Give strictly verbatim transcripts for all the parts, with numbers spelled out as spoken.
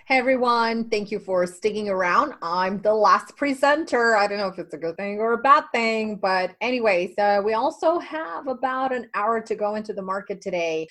Hey everyone, thank you for sticking around. I'm the last presenter. I don't know if it's a good thing or a bad thing, but anyways, uh, we also have about an hour to go into the market today.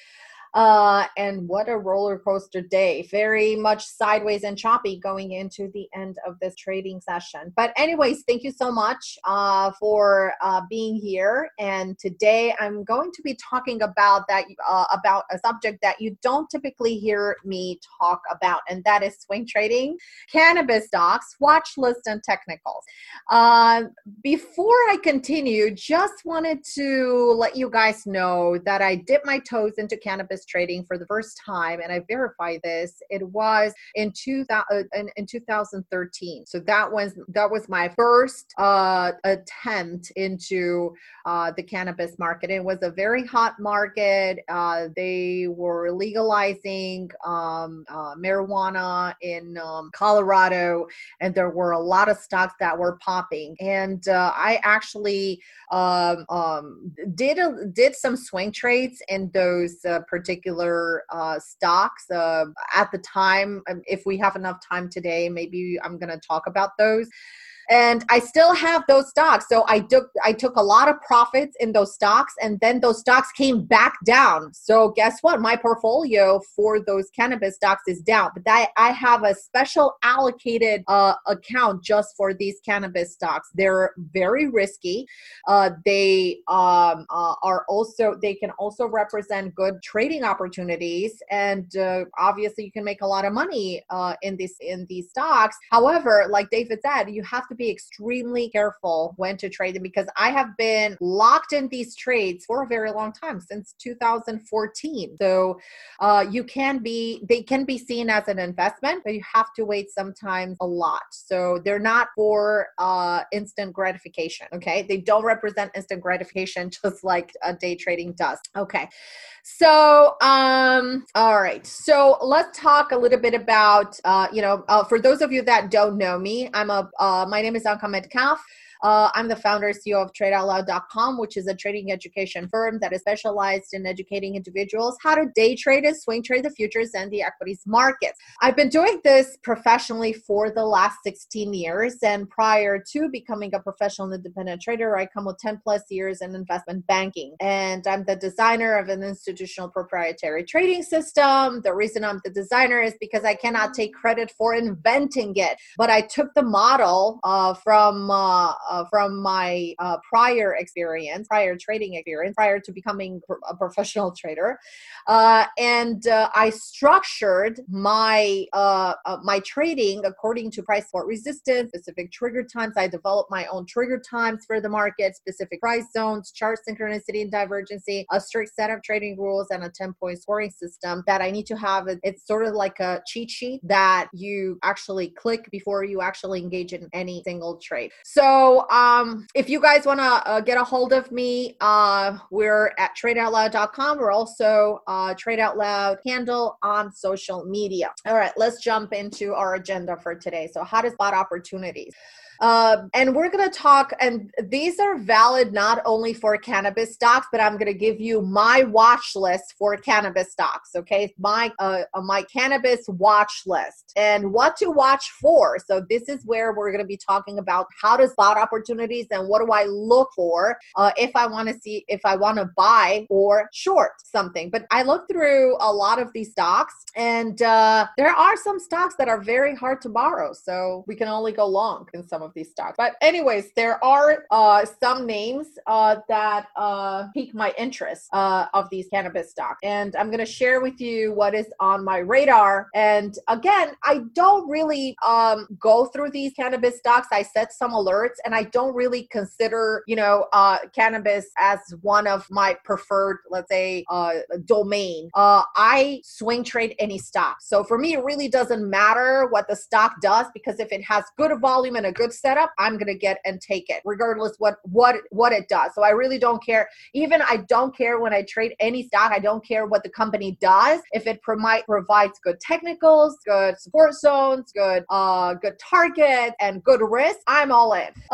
Uh, and what a roller coaster day. Very much sideways and choppy going into the end of this trading session. But anyways, thank you so much uh, for uh, being here. And today I'm going to be talking about that uh, about a subject that you don't typically hear me talk about, and that is swing trading, cannabis stocks, watch list, and technicals. Uh, before I continue, just wanted to let you guys know that I dipped my toes into cannabis trading for the first time, and I verified this. It was in two thousand in, in two thousand thirteen. So that was that was my first uh, attempt into uh, the cannabis market. It was a very hot market. Uh, they were legalizing um, uh, marijuana in um, Colorado, and there were a lot of stocks that were popping. And uh, I actually um, um, did a, did some swing trades in those uh, particular uh, stocks. Uh, at the time, if we have enough time today, maybe I'm going to talk about those. And I still have those stocks. So I took I took a lot of profits in those stocks, and then those stocks came back down. So guess what? My portfolio for those cannabis stocks is down. But I, I have a special allocated uh, account just for these cannabis stocks. They're very risky. Uh, they um, uh, are also they can also represent good trading opportunities, and uh, obviously you can make a lot of money uh, in these in these stocks. However, like David said, you have to be extremely careful when to trade them, because I have been locked in these trades for a very long time, since two thousand fourteen. So uh, you can be, they can be seen as an investment, but you have to wait sometimes a lot. So they're not for uh, instant gratification. Okay. They don't represent instant gratification, just like uh, day trading does. Okay. So, um, all right. So let's talk a little bit about, uh, you know, uh, for those of you that don't know me, I'm a, uh, my name is Anka Metcalf. Uh, I'm the founder and C E O of trade out loud dot com, which is a trading education firm that is specialized in educating individuals how to day trade and swing trade the futures and the equities markets. I've been doing this professionally for the last sixteen years. And prior to becoming a professional independent trader, I come with ten plus years in investment banking. And I'm the designer of an institutional proprietary trading system. The reason I'm the designer is because I cannot take credit for inventing it. But I took the model uh, from uh, Uh, from my uh, prior experience, prior trading experience, prior to becoming a professional trader. Uh, and uh, I structured my uh, uh, my trading according to price support resistance, specific trigger times. I developed my own trigger times for the market, specific price zones, chart synchronicity and divergency, a strict set of trading rules, and a ten-point scoring system that I need to have. It's sort of like a cheat sheet that you actually click before you actually engage in any single trade. So um, if you guys want to uh, get a hold of me, uh, we're at trade out loud dot com. We're also uh, Trade Out Loud handle on social media. All right, let's jump into our agenda for today. So how to spot opportunities. Uh, and we're going to talk, and these are valid not only for cannabis stocks, but I'm going to give you my watch list for cannabis stocks. Okay. My, uh, uh, my cannabis watch list and what to watch for. So this is where we're going to be talking about how to spot opportunities and what do I look for, uh, if I want to see, if I want to buy or short something. But I looked through a lot of these stocks, and, uh, there are some stocks that are very hard to borrow. So we can only go long in some of these stocks. But anyways, there are uh, some names uh, that uh, pique my interest uh, of these cannabis stocks. And I'm going to share with you what is on my radar. And again, I don't really um, go through these cannabis stocks. I set some alerts, and I don't really consider, you know, uh, cannabis as one of my preferred, let's say, uh, domain. Uh, I swing trade any stock. So for me, it really doesn't matter what the stock does, because if it has good volume and a good setup, I'm going to get and take it regardless what, what, what it does. So I really don't care. Even I don't care when I trade any stock. I don't care what the company does. If it pro- provides good technicals, good support zones, good, uh, good target, and good risk, I'm all in. Uh,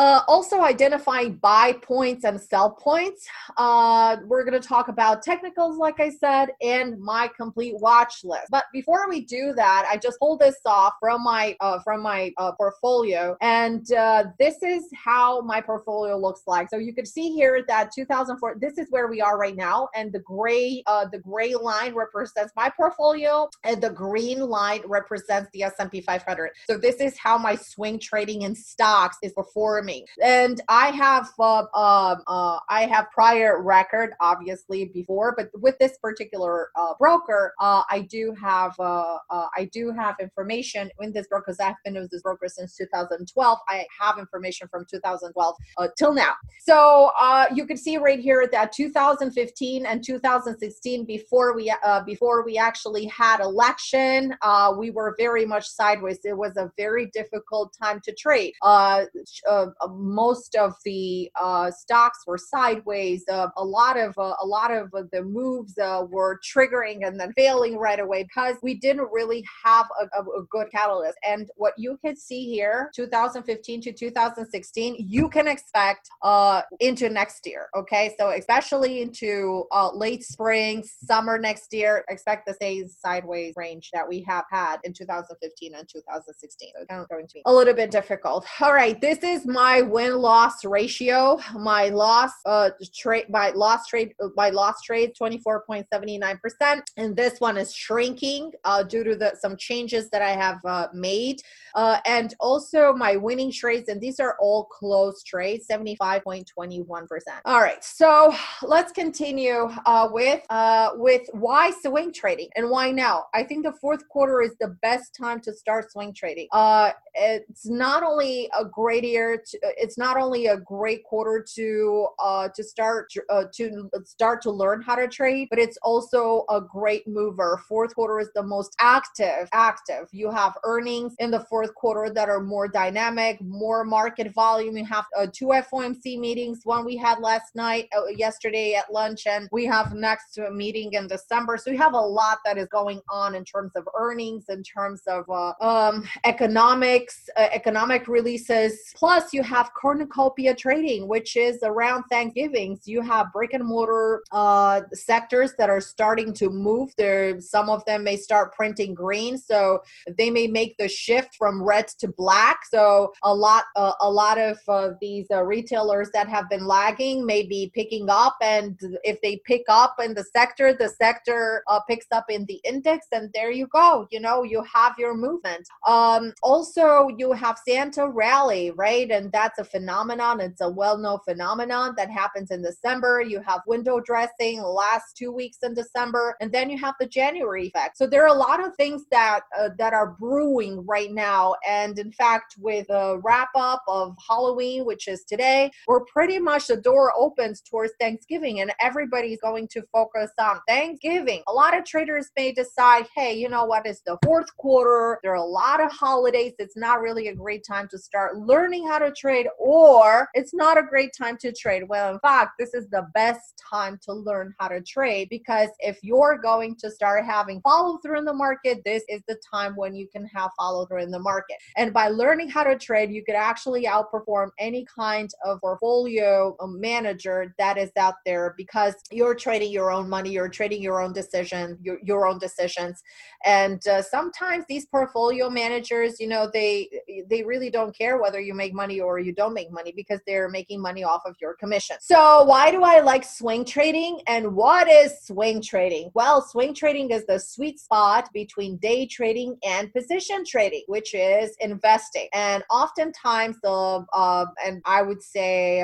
Uh, also identifying buy points and sell points. Uh, we're going to talk about technicals, like I said, and my complete watch list. But before we do that, I just pulled this off from my uh, from my uh, portfolio, and uh, this is how my portfolio looks like. So you can see here that two thousand four. This is where we are right now, and the gray uh, the gray line represents my portfolio, and the green line represents the S and P five hundred. So this is how my swing trading in stocks is performing. And I have uh, um, uh, I have prior record, obviously, before, but with this particular uh, broker, uh, I do have uh, uh, I do have information in this broker, because I've been with this broker since two thousand twelve. I have information from two thousand twelve uh, till now. So uh, you can see right here that two thousand fifteen and two thousand sixteen, before we uh, before we actually had election, uh, we were very much sideways. It was a very difficult time to trade. Uh, uh, most of the uh, stocks were sideways. Uh, a lot of uh, a lot of the moves uh, were triggering and then failing right away, because we didn't really have a, a, a good catalyst. And what you can see here, two thousand fifteen to two thousand sixteen, you can expect uh, into next year. Okay, so especially into uh, late spring, summer next year, expect the same sideways range that we have had in two thousand fifteen and two thousand sixteen. So it's going to be a little bit difficult. All right, this is my win-loss ratio. My loss uh trade my loss trade my loss trade twenty-four point seven nine percent, and this one is shrinking uh due to the some changes that I have uh, made, uh and also my winning trades, and these are all closed trades, seventy-five point two one percent. All right, so let's continue uh with uh with why swing trading and why now. I think the fourth quarter is the best time to start swing trading. Uh it's not only a great year to, it's not only a great quarter to uh to start uh, to start to learn how to trade, but it's also a great mover. Fourth quarter is the most active active you have earnings in the fourth quarter that are more dynamic, more market volume. You have uh, two F O M C meetings, one we had last night uh, yesterday at lunch, and we have next to a meeting in December. So you have a lot that is going on in terms of earnings, in terms of uh, um economics uh, economic releases. Plus you have cornucopia trading, which is around Thanksgiving. So you have brick and mortar uh, sectors that are starting to move. There, some of them may start printing green, so they may make the shift from red to black. So a lot, uh, a lot of uh, these uh, retailers that have been lagging may be picking up, and if they pick up in the sector, the sector uh, picks up in the index, and there you go. You know, you have your movement. Um, also, you have Santa rally, right? And that's a phenomenon. It's a well-known phenomenon that happens in December. You have window dressing last two weeks in December, and then you have the January effect. So there are a lot of things that uh, that are brewing right now. And in fact, with a wrap up of Halloween, which is today, we're pretty much, the door opens towards Thanksgiving, and everybody's going to focus on Thanksgiving. A lot of traders may decide, hey, you know what, it's the fourth quarter, there are a lot of holidays, it's not really a great time to start learning how to trade, or it's not a great time to trade. Well, in fact, this is the best time to learn how to trade, because if you're going to start having follow through in the market, this is the time when you can have follow through in the market. And by learning how to trade, you could actually outperform any kind of portfolio manager that is out there, because you're trading your own money, you're trading your own decision, your, your own decisions. And uh, sometimes these portfolio managers, you know, they they really don't care whether you make money or you don't make money, because they're making money off of your commission. So why do I like swing trading, and what is swing trading? Well, swing trading is the sweet spot between day trading and position trading, which is investing. And oftentimes the uh, and I would say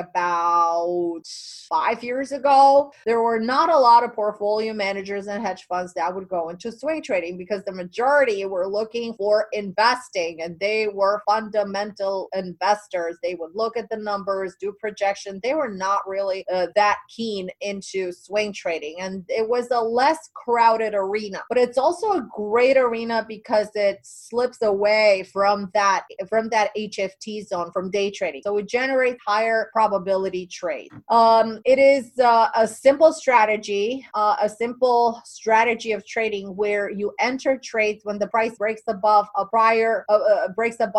about five years ago, there were not a lot of portfolio managers and hedge funds that would go into swing trading, because the majority were looking for investing, and they were fundamental investors. They would look at the numbers, do projections. They were not really uh, that keen into swing trading, and it was a less crowded arena. But it's also a great arena because it slips away from that from that H F T zone, from day trading. So it generates higher probability trade. Um, it is uh, a simple strategy, uh, a simple strategy of trading where you enter trades when the price breaks above a prior uh, uh, breaks above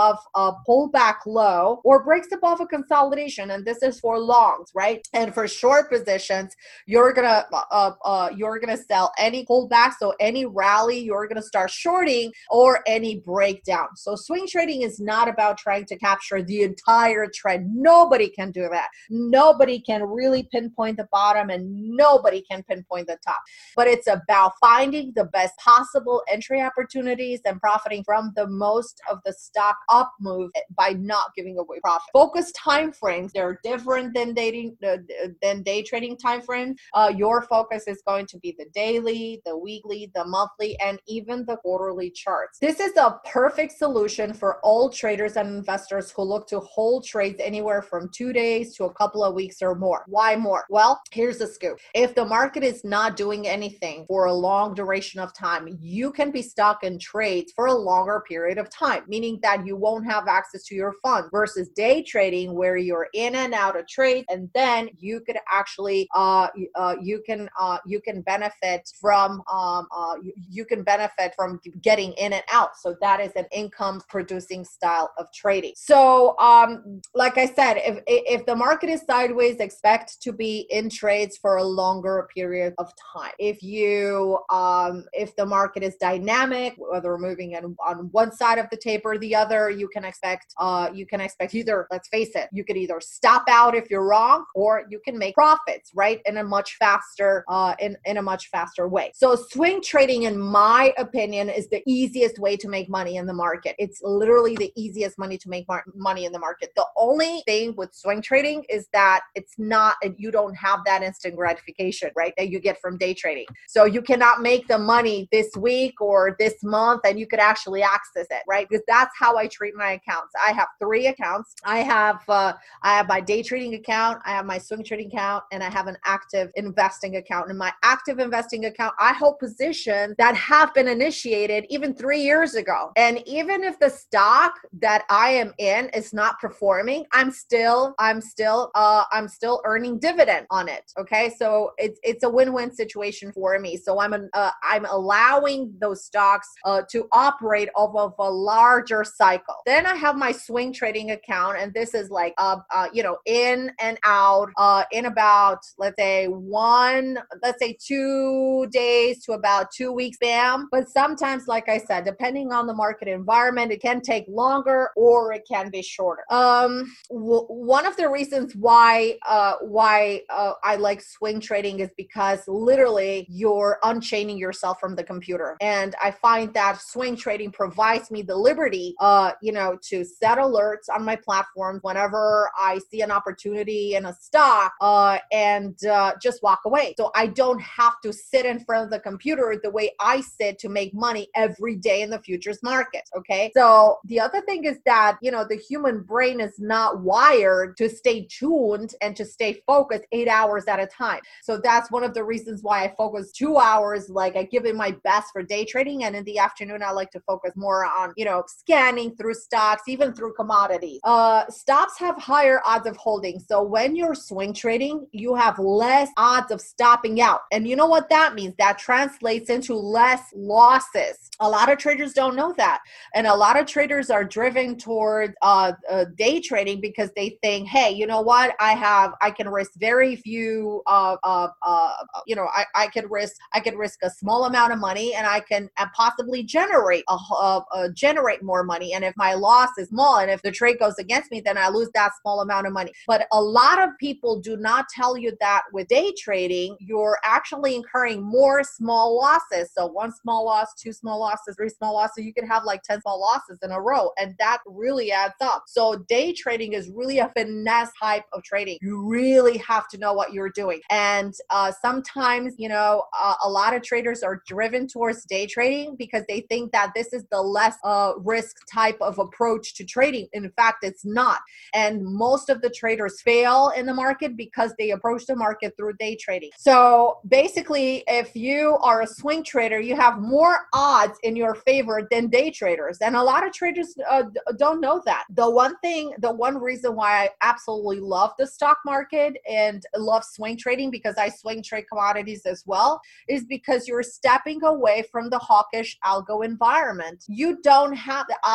above a pullback low or breaks above a consolidation, and this is for longs, right? And for short positions, you're gonna uh, uh, you're gonna sell any pullback, so any rally, you're gonna start shorting, or any breakdown. So swing trading is not about trying to capture the entire trend. Nobody can do that. Nobody can really pinpoint the bottom, and nobody can pinpoint the top. But it's about finding the best possible entry opportunities and profiting from the most of the stock up move by not giving away profit. Focused time frames, they're different than dating uh, than day trading time frames. Uh, your focus is going to be the daily, the weekly, the monthly, and even the quarterly charts. This is a perfect solution for all traders and investors who look to hold trades anywhere from two days to a couple of weeks or more. Why more? Well, here's the scoop. If the market is not doing anything for a long duration of time, you can be stuck in trades for a longer period of time, meaning that you won't have access to your fund, versus day trading where you're in and out of trades, and then you could actually uh, uh you can uh you can benefit from um uh you, you can benefit from getting in and out. So that is an income producing style of trading. So um like I said, if if the market is sideways, expect to be in trades for a longer period of time. If you um if the market is dynamic, whether we're moving on, on one side of the tape or the other, you can expect uh you can expect either, let's face it, you could either stop out if you're wrong, or you can make profits, right, in a much faster uh in in a much faster way. So swing trading, in my opinion, is the easiest way to make money in the market. It's literally the easiest money to make mar- money in the market. The only thing with swing trading is that it's not, you don't have that instant gratification, right, that you get from day trading. So you cannot make the money this week or this month and you could actually access it, right? Because that's how I treat my accounts. I have three accounts. I have uh, I have my day trading account, I have my swing trading account, and I have an active investing account. In my active investing account, I hold positions that have been initiated even three years ago. And even if the stock that I am in is not performing, I'm still I'm still uh, I'm still earning dividend on it. Okay, so it's it's a win-win situation for me. So I'm an, uh, I'm allowing those stocks uh, to operate off of a larger cycle. Then I have my swing trading account, and this is like uh, uh you know in and out uh in about, let's say one let's say two days to about two weeks, bam. But sometimes, like I said, depending on the market environment, it can take longer or it can be shorter. Um, w- one of the reasons why uh why uh, I like swing trading is because literally you're unchaining yourself from the computer, and I find that swing trading provides me the liberty, uh, you know, to set alerts on my platform whenever I see an opportunity in a stock, uh, and uh, just walk away. So I don't have to sit in front of the computer the way I sit to make money every day in the futures market. Okay. So the other thing is that, you know, the human brain is not wired to stay tuned and to stay focused eight hours at a time. So that's one of the reasons why I focus two hours. Like I give it my best for day trading, and in the afternoon I like to focus more on, you know, scanning through stocks, even through commodities. Uh, stocks have higher odds of holding. So when you're swing trading, you have less odds of stopping out. And you know what that means? That translates into less losses. A lot of traders don't know that. And a lot of traders are driven toward uh, uh, day trading because they think, hey, you know what? I have, I can risk very few, uh, uh, uh, you know, I, I could risk, I could risk a small amount of money, and I can uh, possibly generate a, uh, uh, generate more money. And if my loss is small, and if the trade goes against me, then I lose that small amount of money. But a lot of people do not tell you that with day trading, you're actually incurring more small losses. So one small loss, two small losses, three small losses, you could have like ten small losses in a row, and that really adds up. So day trading is really a finesse type of trading. You really have to know what you're doing. And uh, sometimes, you know, uh, a lot of traders are driven towards day trading because they think that this is the less uh, risk type of approach to trading. In fact, it's not. And most of the traders fail in the market because they approach the market through day trading. So basically, if you are a swing trader, you have more odds in your favor than day traders. And a lot of traders uh, don't know that. The one thing, the one reason why I absolutely love the stock market and love swing trading, because I swing trade commodities as well, is because you're stepping away from the hawkish algo environment. You don't have, the algos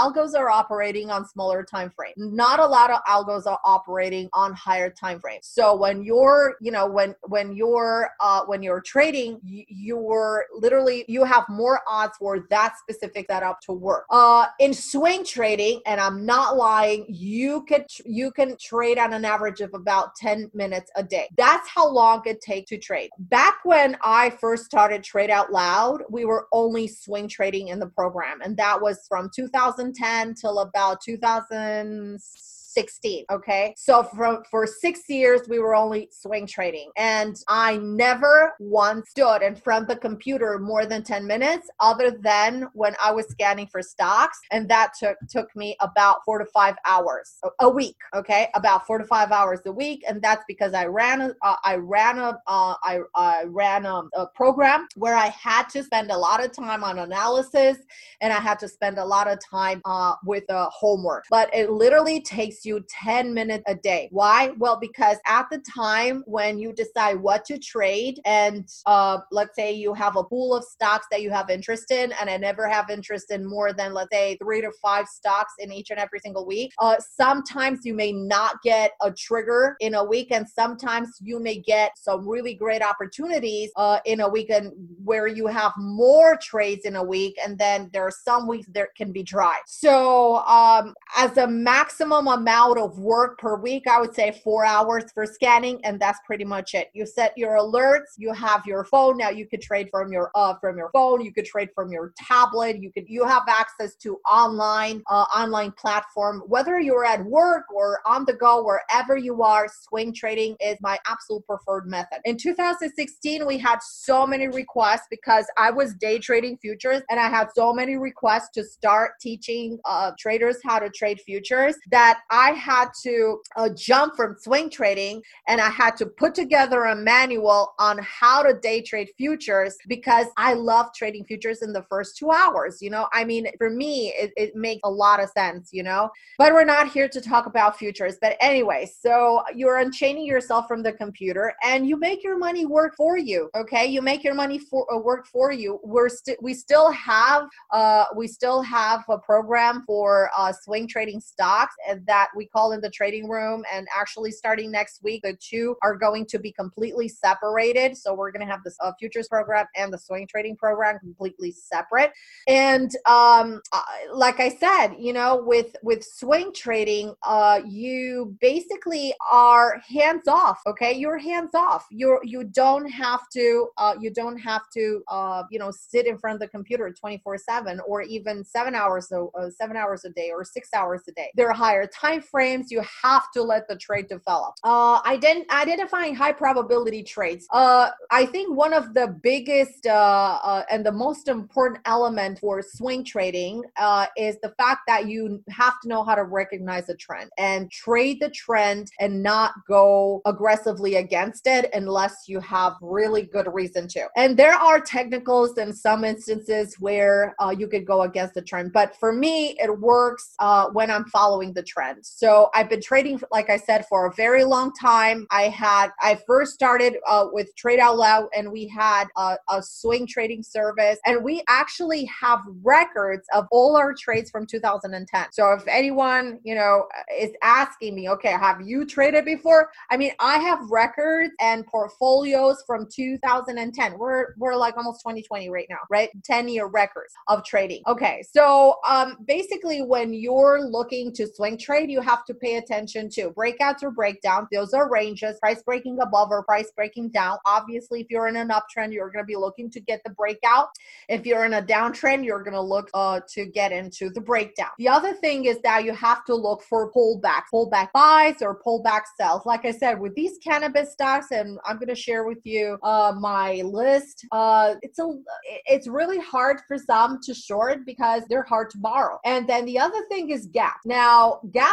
are operating on smaller time frame. Not a lot of algos are operating on higher time frames. So when you're, you know, when when you're uh, when you're trading, you, you're literally you have more odds for that specific setup to work. Uh, in swing trading, and I'm not lying, you could you can trade on an average of about ten minutes a day. That's how long it takes to trade. Back when I first started Trade Out Loud, we were only swing trading in the program, and that was from two thousand ten till about two thousand sixteen. Okay. So for, for six years, we were only swing trading. And I never once stood in front of the computer more than ten minutes, other than when I was scanning for stocks. And that took, took me about four to five hours a, a week. Okay. About four to five hours a week. And that's because I ran, a, uh, I ran a, uh, I, I ran a, a program where I had to spend a lot of time on analysis, and I had to spend a lot of time uh, with uh, homework. But it literally takes you ten minutes a day. Why? Well, because at the time when you decide what to trade, and uh, let's say you have a pool of stocks that you have interest in, and I never have interest in more than, let's say, three to five stocks in each and every single week. Uh, sometimes you may not get a trigger in a week, and sometimes you may get some really great opportunities uh, in a weekend where you have more trades in a week, and then there are some weeks that can be dry. So um, as a maximum amount of work per week, I would say four hours for scanning, and that's pretty much it. You set your alerts, you have your phone. Now you could trade from your uh from your phone, you could trade from your tablet, you could you have access to online uh, online platform, whether you're at work or on the go, wherever you are. Swing trading is my absolute preferred method. In two thousand sixteen, we had so many requests because I was day trading futures, and I had so many requests to start teaching uh, traders how to trade futures that I had to uh, jump from swing trading, and I had to put together a manual on how to day trade futures, because I love trading futures in the first two hours. You know, I mean, for me, it, it makes a lot of sense, you know, but we're not here to talk about futures. But anyway, so you're unchaining yourself from the computer, and you make your money work for you. Okay. You make your money for uh, work for you. We're still, we still have, uh, we still have a program for uh, swing trading stocks, and that we call in the trading room. And actually starting next week, the two are going to be completely separated. So we're going to have this uh, futures program and the swing trading program completely separate. And um, uh, like I said, you know, with, with swing trading, uh, you basically are hands off. Okay. You're hands off. You're, you don't have to, uh, you don't have to, uh, you know, sit in front of the computer twenty-four seven, or even seven hours, so uh, seven hours a day or six hours a day. There are higher time frames. You have to let the trade develop. Uh, I didn't identifying high probability trades. Uh, I think one of the biggest uh, uh, and the most important element for swing trading uh, is the fact that you have to know how to recognize a trend and trade the trend, and not go aggressively against it unless you have really good reason to. And there are technicals in some instances where uh, you could go against the trend, but for me, it works uh, when I'm following the trend. So I've been trading, like I said, for a very long time. I had, I first started uh, with Trade Out Loud, and we had a, a swing trading service, and we actually have records of all our trades from two thousand ten. So if anyone, you know, is asking me, okay, have you traded before? I mean, I have records and portfolios from two thousand ten. We're, we're like almost twenty twenty right now, right? ten year records of trading. Okay. So um, basically when you're looking to swing trade, you have to pay attention to breakouts or breakdowns. Those are ranges, price breaking above or price breaking down. Obviously, if you're in an uptrend, you're going to be looking to get the breakout. If you're in a downtrend, you're going to look uh, to get into the breakdown. The other thing is that you have to look for pullbacks, pullback buys or pullback sells. Like I said, with these cannabis stocks, and I'm going to share with you uh, my list. Uh, it's a, it's really hard for some to short because they're hard to borrow. And then the other thing is gap. Now, gap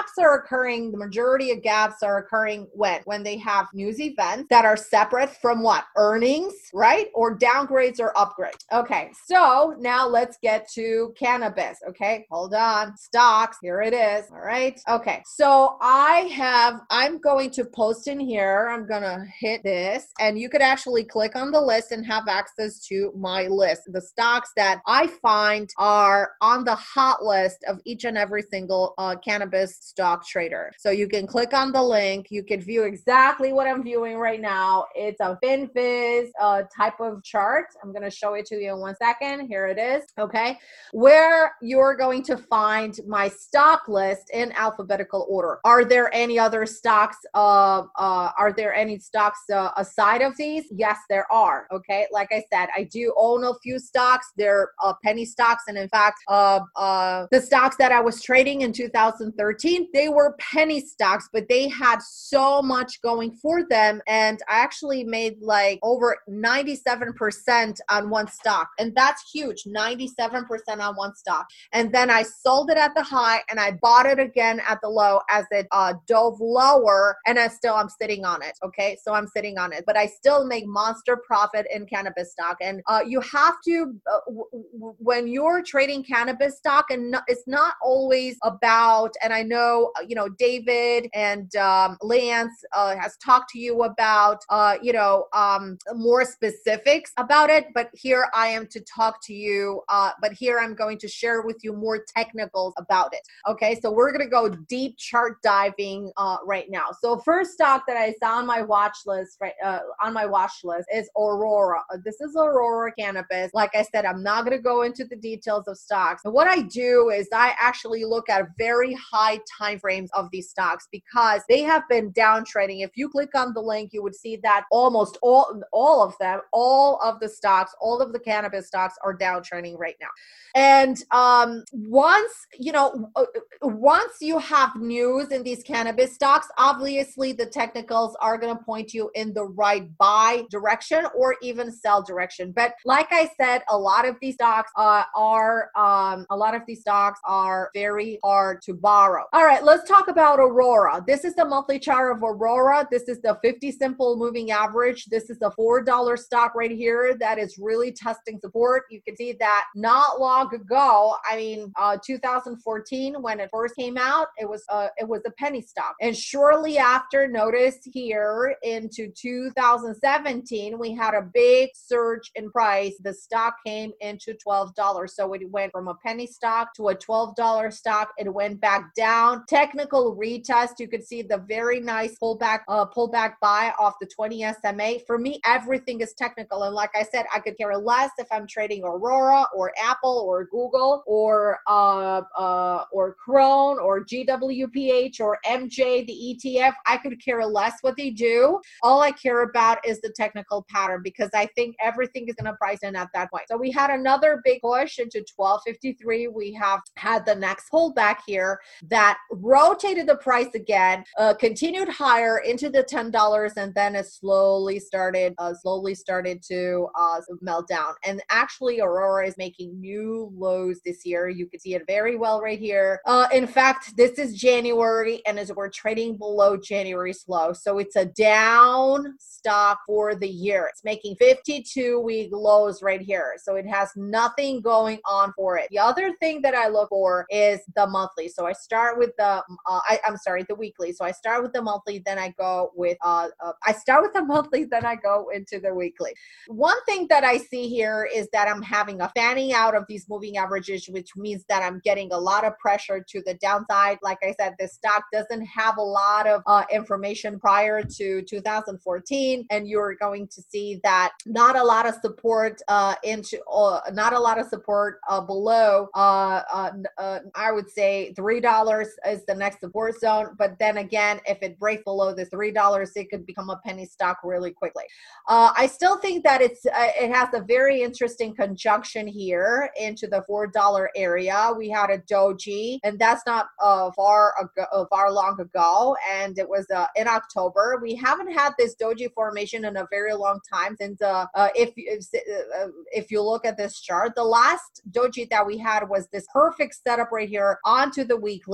gaps are occurring, the majority of gaps are occurring when? When they have news events that are separate from what? Earnings, right? Or downgrades or upgrades. Okay, so now let's get to cannabis. Okay, hold on. Stocks, here it is. All right. Okay, so I have, I'm going to post in here. I'm going to hit this, and you could actually click on the list and have access to my list. The stocks that I find are on the hot list of each and every single uh, cannabis stock trader. So you can click on the link. You can view exactly what I'm viewing right now. It's a FinFizz uh, type of chart. I'm going to show it to you in one second. Here it is. Okay. Where you're going to find my stock list in alphabetical order. Are there any other stocks? Uh, uh, are there any stocks uh, aside of these? Yes, there are. Okay. Like I said, I do own a few stocks. They're uh, penny stocks. And in fact, uh, uh, the stocks that I was trading in two thousand thirteen, they were penny stocks, but they had so much going for them. And I actually made like over ninety-seven percent on one stock. And that's huge, ninety-seven percent on one stock. And then I sold it at the high and I bought it again at the low as it uh, dove lower. And I still, I'm sitting on it. Okay. So I'm sitting on it, but I still make monster profit in cannabis stock. And uh, you have to, uh, w- w- when you're trading cannabis stock, and no, it's not always about, and I know, you know, David and um, Lance uh, has talked to you about, uh, you know, um, more specifics about it, but here I am to talk to you, uh, but here I'm going to share with you more technicals about it. Okay, so we're going to go deep chart diving uh, right now. So first stock that I saw on my watch list, right, uh, on my watch list is Aurora. Uh, this is Aurora Cannabis. Like I said, I'm not going to go into the details of stocks. But what I do is I actually look at very high time frames of these stocks because they have been downtrending. If you click on the link, you would see that almost all, all of them, all of the stocks, all of the cannabis stocks are downtrending right now. And um, once, you know, once you have news in these cannabis stocks, obviously the technicals are going to point you in the right buy direction or even sell direction. But like I said, a lot of these stocks uh, are, um, a lot of these stocks are very hard to borrow. All right, let's talk about Aurora. This is the monthly chart of Aurora. This is the fifty simple moving average. This is the four dollar stock right here that is really testing support. You can see that not long ago, I mean, uh, two thousand fourteen, when it first came out, it was uh, it was a penny stock. And shortly after, notice here into two thousand seventeen, we had a big surge in price. The stock came into twelve dollars. So it went from a penny stock to a twelve dollar stock. It went back down. Technical retest, you could see the very nice pullback, uh, pullback buy off the twenty S M A. For me, everything is technical. And like I said, I could care less if I'm trading Aurora or Apple or Google or uh, uh, or Crone or G W P H or M J, the E T F. I could care less what they do. All I care about is the technical pattern because I think everything is going to price in at that point. So we had another big push into twelve fifty-three. We have had the next pullback here that rotated the price again, uh, continued higher into the ten dollars, and then it slowly started, uh, slowly started to uh, melt down. And actually, Aurora is making new lows this year. You can see it very well right here. Uh, in fact, this is January, and as we're trading below January's low, so it's a down stock for the year. It's making fifty-two week lows right here, so it has nothing going on for it. The other thing that I look for is the monthly. So I start with the, uh, I, I'm sorry, the weekly. So I start with the monthly, then I go with, uh, uh, I start with the monthly, then I go into the weekly. One thing that I see here is that I'm having a fanning out of these moving averages, which means that I'm getting a lot of pressure to the downside. Like I said, this stock doesn't have a lot of uh, information prior to two thousand fourteen, and you're going to see that not a lot of support uh, into, uh, not a lot of support uh, below. Uh, uh, uh, I would say three dollars is the next support zone. But then again, if it breaks below the three dollars, it could become a penny stock really quickly. Uh, I still think that it's uh, it has a very interesting conjunction here into the four dollar area. We had a doji, and that's not uh, far ago, uh, far long ago, and it was uh, in October. We haven't had this doji formation in a very long time since uh, uh, if if, uh, if you look at this chart, the last doji that we had was this perfect setup right here onto the weekly, and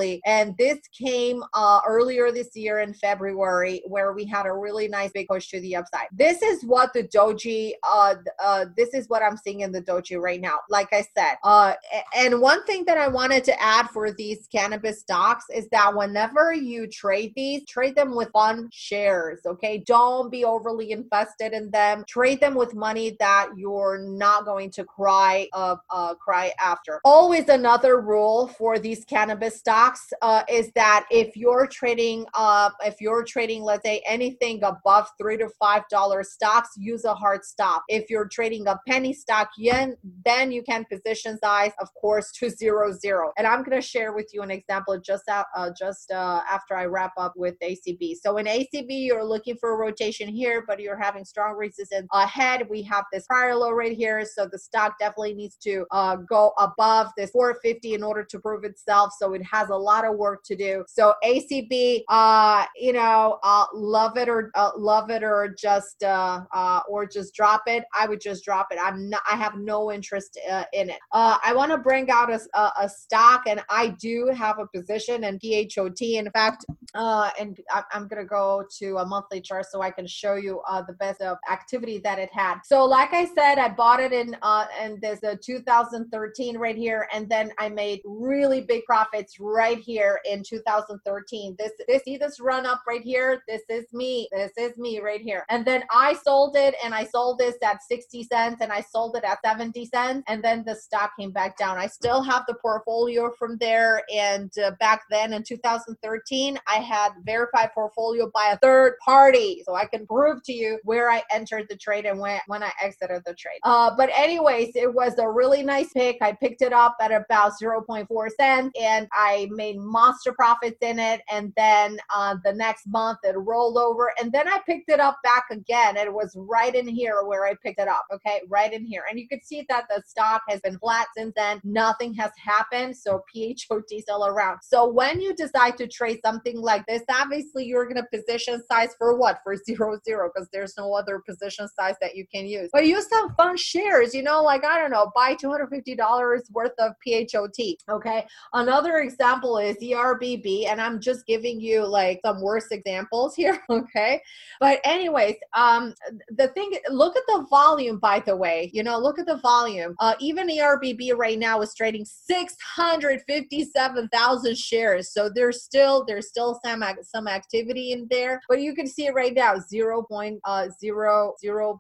and this came uh, earlier this year in February, where we had a really nice big push to the upside. This is what the doji, uh, uh, this is what I'm seeing in the doji right now. Like I said, uh, and one thing that I wanted to add for these cannabis stocks is that whenever you trade these, trade them with fund shares, okay? Don't be overly invested in them. Trade them with money that you're not going to cry, uh, uh, cry after. Always another rule for these cannabis stocks uh, is that if you're trading, uh, if you're trading, let's say anything above three to five dollar stocks, use a hard stop. If you're trading a penny stock, yen, then you can position size, of course, to zero zero. And I'm going to share with you an example just out, uh, just uh, after I wrap up with A C B. So in A C B, you're looking for a rotation here, but you're having strong resistance ahead. We have this prior low right here, so the stock definitely needs to uh, go above this four fifty in order to prove itself. So it has a lot of work to do. So A C B, uh, you know, uh, love it or uh, love it or just uh, uh, or just drop it. I would just drop it. I'm not. I have no interest uh, in it. Uh, I want to bring out a, a, a stock, and I do have a position in P H O T. In fact, uh, and I, I'm gonna go to a monthly chart so I can show you uh, the best of activity that it had. So, like I said, I bought it in, uh, and there's a two thousand thirteen right here, and then I made really big profits right here in two thousand thirteen. This, this, see this run up right here? This is me. This is me right here. And then I sold it, and I sold this at sixty cents, and I sold it at seventy cents, and then the stock came back down. I still have the portfolio from there, and uh, back then in two thousand thirteen, I had verified portfolio by a third party, so I can prove to you where I entered the trade and when, when I exited the trade. Uh, but anyways, it was a really nice pick. I picked it up at about zero point four cents, and I made monster profits in it, and then uh, the next month it rolled over, and then I picked it up back again. It was right in here where I picked it up, okay, right in here. And you can see that the stock has been flat since then. Nothing has happened, so P H O T still around. So when you decide to trade something like this, obviously you're going to position size for what? For zero zero, because there's no other position size that you can use. But use some fun shares, you know, like, I don't know, buy two hundred fifty dollars worth of P H O T, okay? Another example is E R B B, and I'm just giving you like some worse examples here, okay? But anyways, um, the thing, look at the volume, by the way, you know, look at the volume. Uh, even E R B B right now is trading six hundred fifty-seven thousand shares. So there's still, there's still some, some activity in there, but you can see it right now, zero point zero zero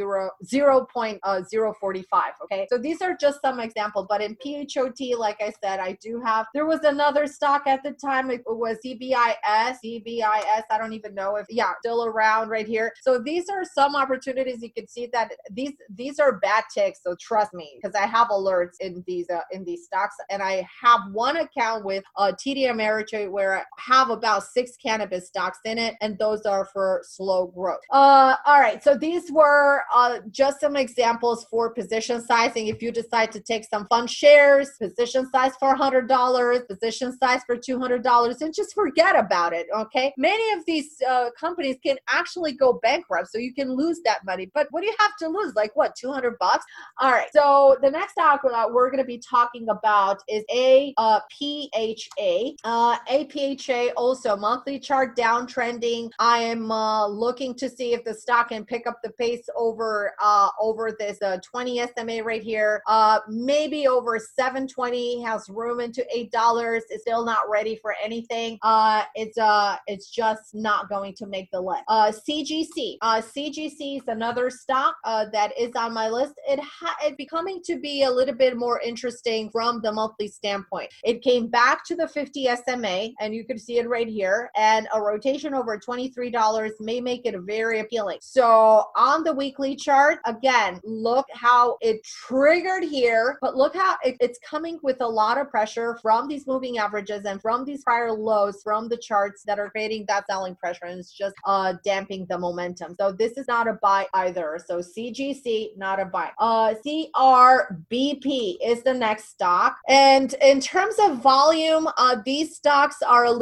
zero forty-five. Okay. So these are just some examples, but in P H O T, like I said, I do have, there was another stock at the time. It was C B I S, C B I S. I don't even know if, yeah, still around right here. So these are some opportunities. You can see that these, these are bad ticks. So trust me, because I have alerts in these, uh, in these stocks, and I have one account with uh, T D Ameritrade where I have about six cannabis stocks in it, and those are for slow growth. Uh, all right. So these were uh, just some examples for position sizing. If you decide to take some fun shares, position size for one hundred dollars, position size for two hundred dollars, and just forget about it, okay? Many of these uh, companies can actually go bankrupt, so you can lose that money. But what do you have to lose? Like what, two hundred bucks? All right, so the next stock that we're going to be talking about is A P H A. Uh, A P H A also monthly chart downtrending. I am uh, looking to see if the stock can pick up the pace over uh, over this uh, twenty S M A right here. Uh, maybe over seven twenty, has room into eight dollars. It's still not ready for anything. Uh, it's uh, it's just not going to make the list. Uh, C G C. Uh, C G C is another stock uh, that is on my list. It ha it's becoming to be a little bit more interesting from the monthly standpoint. It came back to the fifty S M A, and you can see it right here. And a rotation over twenty-three dollars may make it very appealing. So on the weekly chart, again, look how it triggered here, but look how it, it's coming with a lot of pressure from these moving averages and from these prior lows from the charts that are creating that selling pressure, and it's just uh, damping the momentum. So this is not a buy either. So C G C, not a buy. Uh, C R B P is the next stock. And in terms of volume, uh, these stocks are a little bit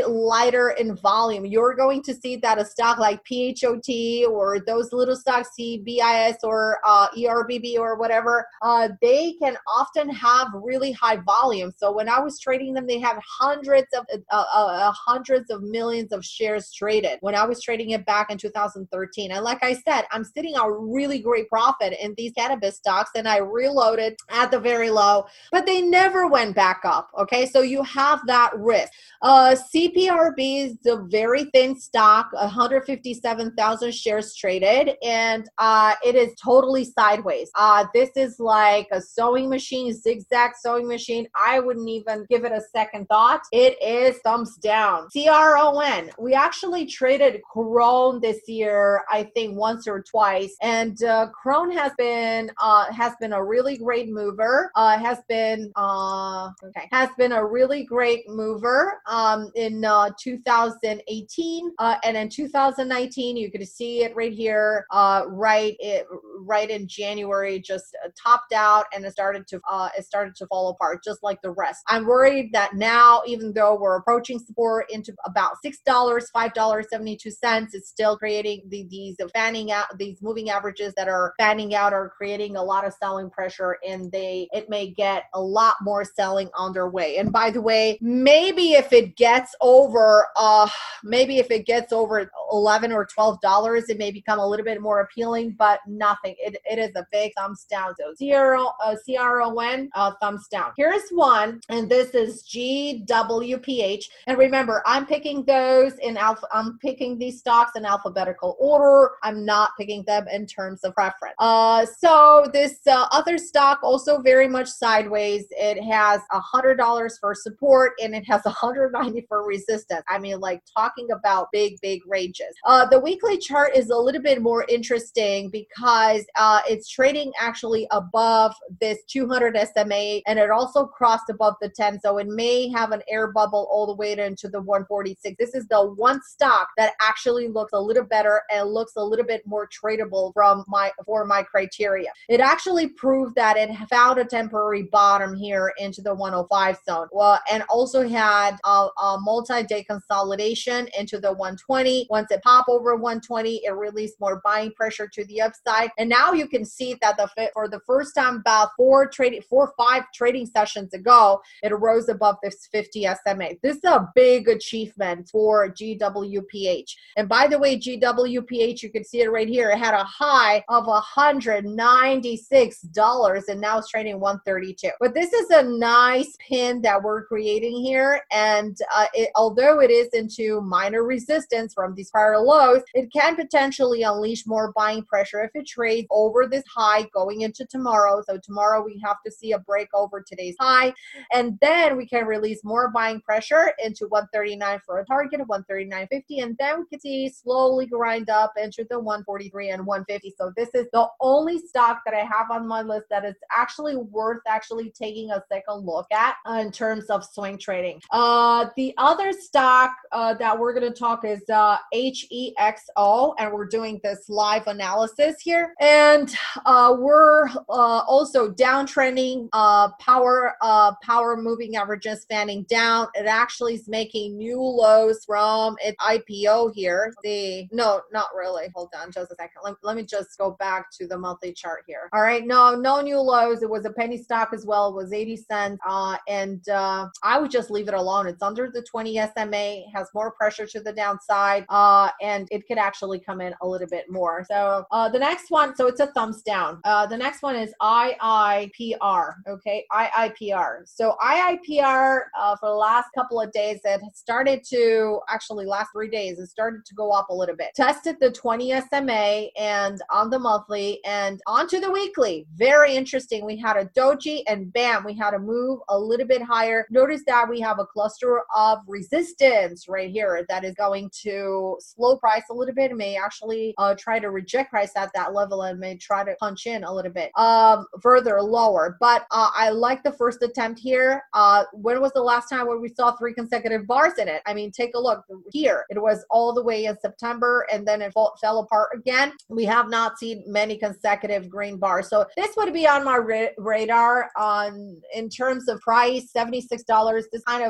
lighter in volume. You're going to see that a stock like P H O T or those little stocks, C B I S or uh, E R B B or whatever, uh, they can often have really high volume. So when I was trading them, they have hundreds of uh, uh, hundreds of millions of shares traded when I was trading it back in two thousand thirteen. And like I said, I'm sitting on really great profit in these cannabis stocks, and I reloaded at the very low, but they never went back up. Okay, so you have that risk. Uh, C P R B is a very thin stock, one hundred fifty-seven thousand shares traded, and uh, it is totally sideways. Uh, this is like a sewing machine, zigzag sewing machine. I wouldn't even give it a second thought. It is thumbs down. C R O N. We actually traded Crone this year, I think once or twice, and uh, Crone has been uh, has been a really great mover. Uh, has been uh, okay has been a really great mover um, in uh, two thousand eighteen uh, and in two thousand nineteen. You can see it right here, uh, right it right in January, just uh, topped out and it started to uh, it started to fall apart, just like the rest. I'm worried that now, even though we're approaching support into about six dollars, five dollars and seventy-two cents, it's still creating the, these fanning out, these moving averages that are fanning out are creating a lot of selling pressure, and they it may get a lot more selling on their way. And by the way, maybe if it gets over, uh, maybe if it gets over eleven or twelve dollars, it may become a little bit more appealing, but nothing. It, it is a big thumbs down. So C R O, uh, C R O N, uh, thumbs down. Here's one, and this is G W P H. And remember, I'm picking those in alpha. I'm picking these stocks in alphabetical order. I'm not picking them in terms of preference. Uh, so this uh, other stock also very much sideways. It has a hundred dollars for support and it has one hundred ninety for resistance. I mean, like talking about big, big ranges. Uh, the weekly chart is a little bit more interesting because uh, it's trading actually above this two hundred S M A, and it also crossed above the ten. So it may have an air bubble all the way into the one forty-six. This is the one stock that actually looks a little better and looks a little bit more tradable from my for my criteria. It actually proved that it found a temporary bottom here into the one oh five zone. Well, and also had a, a multi-day consolidation into the one twenty. Once it popped over one twenty, it released more buying pressure to the upside. And now you can see that the for the first time about four trading, four five trading sessions ago, it rose above this fifty S M A. This is a big achievement for G W P H. And by the way, G W P H, you can see it right here. It had a high of one hundred ninety-six dollars and now it's trading one thirty-two. But this is a nice pin that we're creating here. And uh, it, although it is into minor resistance from these prior lows, it can potentially unleash more buying pressure if it trades over this high going into tomorrow. So tomorrow we have to see a break over today's high, and then we can release more buying pressure into one thirty-nine for a target of one thirty-nine fifty, and then we can see slowly grind up into the one forty-three and one fifty. So this is the only stock that I have on my list that is actually worth actually taking a second look at uh, in terms of swing trading. Uh, the other stock uh, that we're going to talk is uh, H E X O, and we're doing this live analysis here. And uh, we're uh, also downtrending, uh, power uh, power moving averages fanning down. It actually is making new lows from its I P O here. The no, not really. Hold on just a second. Let, let me just go back to the monthly chart here. All right, no, no new lows. It was a penny stock as well. It was eighty cents. Uh, and uh, I would just leave it alone. It's under the twenty S M A, has more pressure to the downside, uh, and it could actually come in a little bit more. So uh, the next one, so it's a thumbs down. Uh, the next one is I I P R. Okay, I I P R. So I I P R uh, for the last couple of days, it started to actually last three days, it started to go up a little bit. Tested the twenty S M A and on the monthly and onto the weekly. Very interesting. We had a doji and bam, we had a move a little bit higher. Notice that we have a cluster of resistance right here that is going to slow price a little bit. It may actually uh, try to reject price at that level and may try to punch in a little bit um, further lower. But uh, I like the first attempt here. Uh, when was the last time where we saw three consecutive bars in it? I mean, take a look here. It was all the way in September and then it fell apart again. We have not seen many consecutive green bars. So this would be on my ra radar on in terms of price, seventy-six dollars. This kind of uh,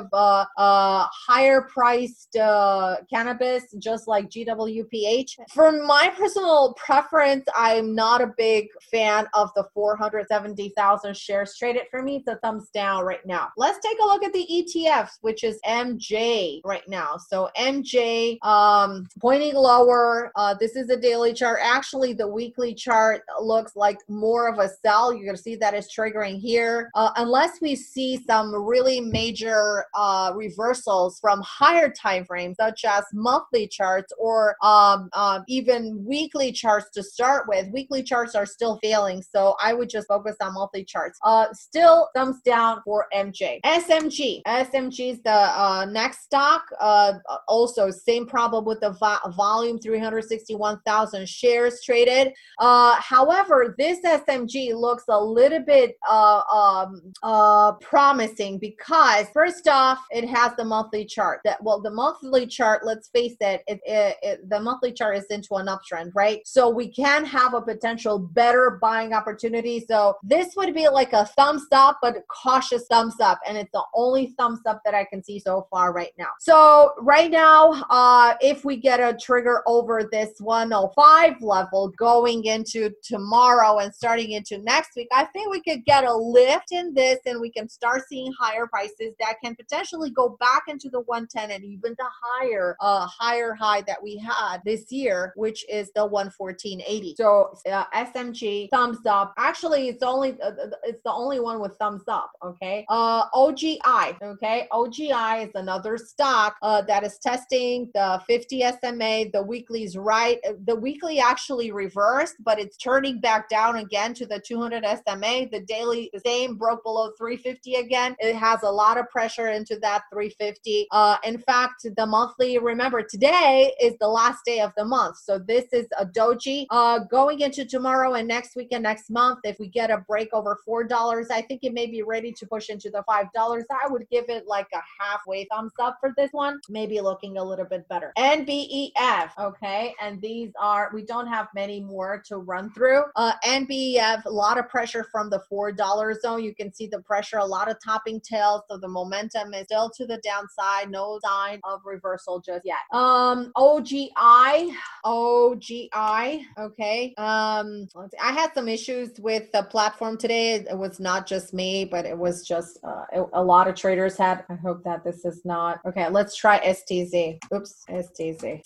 uh, higher priced uh, cannabis, just like G W P H. For my personal preference, I'm not a big fan of the four hundred seventy thousand shares traded. For me, it's a thumbs down right now. Let's take a look at the E T Fs, which is M J right now. So M J um, pointing lower. Uh, this is a daily chart. Actually, the weekly chart looks like more of a sell. You're going to see that it's triggering here. Uh, unless we see some really major uh, reversals from higher time frames, such as monthly charts or um, um, even weekly charts to start with. Weekly charts are still failing, so I would just focus on monthly charts. Uh, still thumbs down for M J. S M G. S M G is the uh, next stock. Uh, also, same problem with the vo volume, three hundred sixty-one thousand shares traded. Uh, however, this S M G looks a little bit uh, um, uh, promising because, first off, it has the monthly chart. That well, the monthly chart, let's face it, it, it, it, the monthly chart is into an uptrend, right? So we can have a potential better buying opportunity. So this would be like a thumbs up, but cautious thumbs up, and it's the only thumbs up that I can see so far right now. So right now, uh, if we get a trigger over this one oh five level going into tomorrow and starting into next week, I think we could get a lift in this and we can start seeing higher prices that can potentially go back into the one ten and even the higher, uh, higher high that we had this year, which is the one fourteen eighty. So uh, S M G thumbs up. Actually, it's only uh, it's the only one with thumbs up. Okay. Uh, O G I. Okay. O G I is another stock uh, that is testing the fifty S M A. The weekly is right. The weekly actually reversed, but it's turning back down again to the two hundred S M A. The daily, the same, broke below three fifty again. It has a lot of pressure into that three fifty. Uh, in fact, the monthly, remember, today is the last day of the month. So this is a doji. Uh, going into tomorrow and next week and next month, if we get a break over four dollars, I think it may be ready to push into the five dollars. I would give it like a halfway thumbs up for this one, maybe looking a little bit better. N B E F, okay, and these are, we don't have many more to run through. Uh, N B E F, a lot of pressure from the four dollar zone. You can see the pressure, a lot of topping tails, so the momentum is still to the downside. No sign of reversal just yet. Um, O G I, O G I, okay. Um, let's see. I had some issues with the platform today. It was not just me, but it was just uh, a lot of traders had. I hope that this is not okay. Let's try S T Z. Oops, S T Z.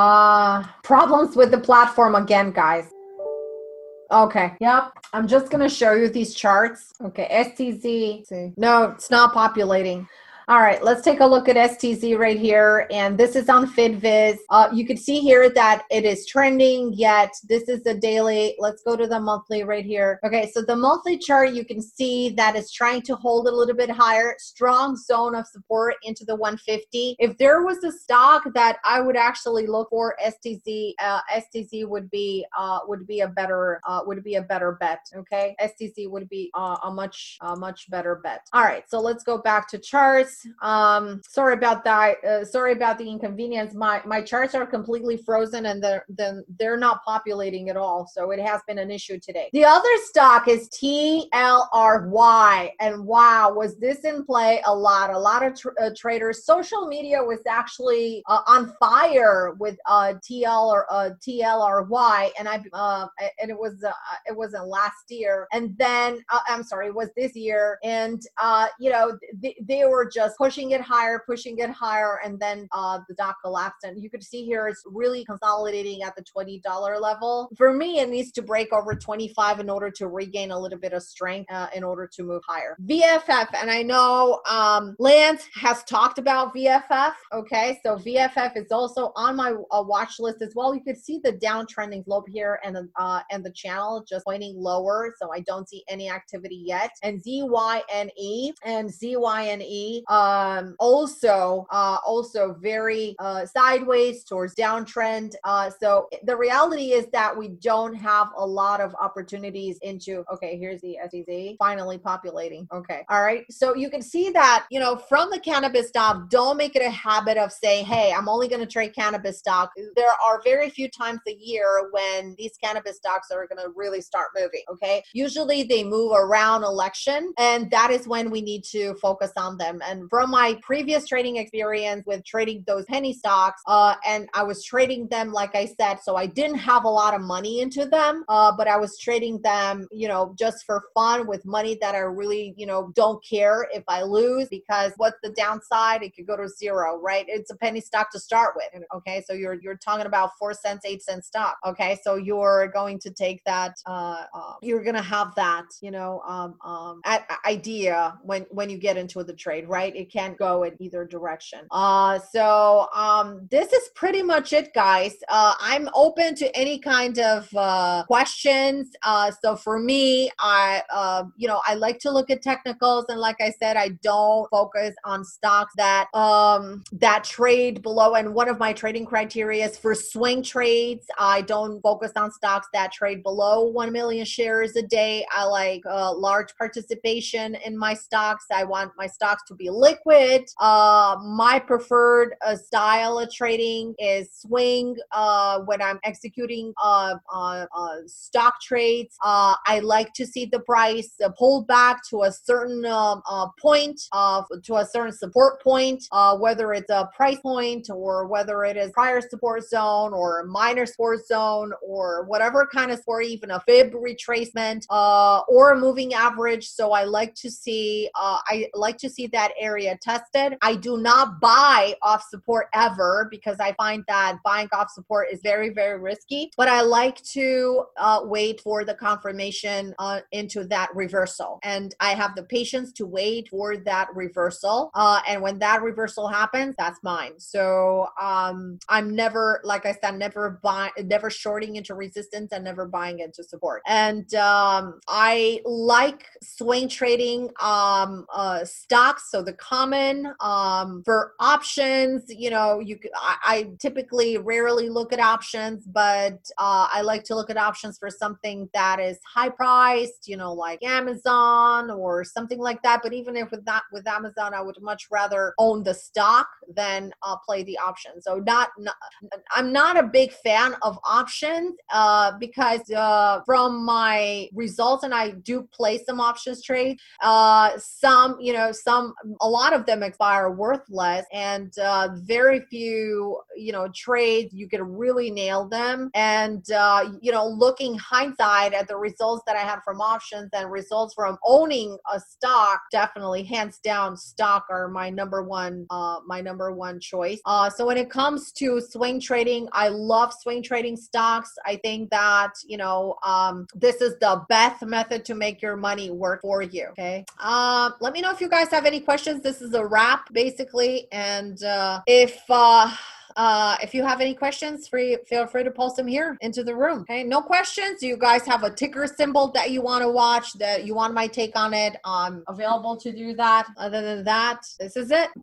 Uh, problems with the platform again, guys. Okay, yep. I'm just gonna show you these charts. Okay, S T Z. See. No, it's not populating. All right, let's take a look at S T Z right here. And this is on FitViz. Uh, you can see here that it is trending, yet this is the daily. Let's go to the monthly right here. Okay, so the monthly chart, you can see that it's trying to hold a little bit higher. Strong zone of support into the one fifty. If there was a stock that I would actually look for, S T Z, uh, S T Z would be uh, would be a better uh, would be a better bet. Okay, S T Z would be uh, a much a much better bet. All right, so let's go back to charts. Um, sorry about that. Uh, sorry about the inconvenience. My my charts are completely frozen and they're then they're not populating at all. So it has been an issue today. The other stock is T L R Y, and wow, was this in play a lot? A lot of tr uh, traders. Social media was actually uh, on fire with uh, T L or uh, T L R Y, and I uh, and it was uh, it wasn't last year, and then uh, I'm sorry, it was this year, and uh, you know th they were just pushing it higher, pushing it higher, and then uh, the stock collapsed. And you could see here it's really consolidating at the twenty dollar level. For me, it needs to break over twenty-five in order to regain a little bit of strength uh, in order to move higher. V F F, and I know um, Lance has talked about V F F. Okay, so V F F is also on my uh, watch list as well. You could see the downtrending slope here and the uh, and the channel just pointing lower. So I don't see any activity yet. And Z Y N E and Z Y N E. Um, also, uh, also very uh, sideways towards downtrend. Uh, so the reality is that we don't have a lot of opportunities into, okay, here's the S T Z finally populating. Okay. All right. So you can see that, you know, from the cannabis stock, don't make it a habit of saying, hey, I'm only going to trade cannabis stock. There are very few times a year when these cannabis stocks are going to really start moving. Okay. Usually they move around election, and that is when we need to focus on them. And And from my previous trading experience with trading those penny stocks, uh, and I was trading them, like I said, so I didn't have a lot of money into them, uh, but I was trading them, you know, just for fun with money that I really, you know, don't care if I lose, because what's the downside? It could go to zero, right? It's a penny stock to start with. Okay. So you're, you're talking about four cents, eight cent stock. Okay. So you're going to take that, uh, uh you're going to have that, you know, um, um, idea when, when you get into the trade, right? It can't go in either direction. Uh, so, um, this is pretty much it, guys. Uh, I'm open to any kind of, uh, questions. Uh, so for me, I, uh, you know, I like to look at technicals. And like I said, I don't focus on stocks that, um, that trade below. And one of my trading criteria is for swing trades. I don't focus on stocks that trade below one million shares a day. I like uh, large participation in my stocks. I want my stocks to be liquid. Uh, my preferred uh, style of trading is swing. Uh, when I'm executing uh, uh, uh, stock trades, uh, I like to see the price uh, pull back to a certain um, uh, point, uh, to a certain support point, uh, whether it's a price point or whether it is prior support zone or minor support zone or whatever kind of support, even a fib retracement uh, or a moving average. So I like to see, uh, I like to see that area tested. I do not buy off support ever, because I find that buying off support is very, very risky. But I like to uh, wait for the confirmation uh, into that reversal. And I have the patience to wait for that reversal. Uh, and when that reversal happens, that's mine. So um, I'm never, like I said, never buying, never shorting into resistance and never buying into support. And um, I like swing trading um, uh, stocks. So the common um, for options, you know, you could, I, I typically rarely look at options, but uh, I like to look at options for something that is high priced, you know, like Amazon or something like that. But even if with that, with Amazon, I would much rather own the stock than uh, play the option. So not, not, I'm not a big fan of options uh, because uh, from my results, and I do play some options trade, uh, some, you know, some, a lot of them expire worthless, and uh, very few, you know, trades, you can really nail them. And, uh, you know, looking hindsight at the results that I had from options and results from owning a stock, definitely hands down stock are my number one, uh, my number one choice. Uh, so when it comes to swing trading, I love swing trading stocks. I think that, you know, um, this is the best method to make your money work for you. Okay. Um, let me know if you guys have any questions. This is a wrap basically. And, uh, if, uh, Uh, if you have any questions, free, feel free to post them here into the room. Okay, no questions. You guys have a ticker symbol that you want to watch, that you want my take on it. I'm available to do that. Other than that, this is it.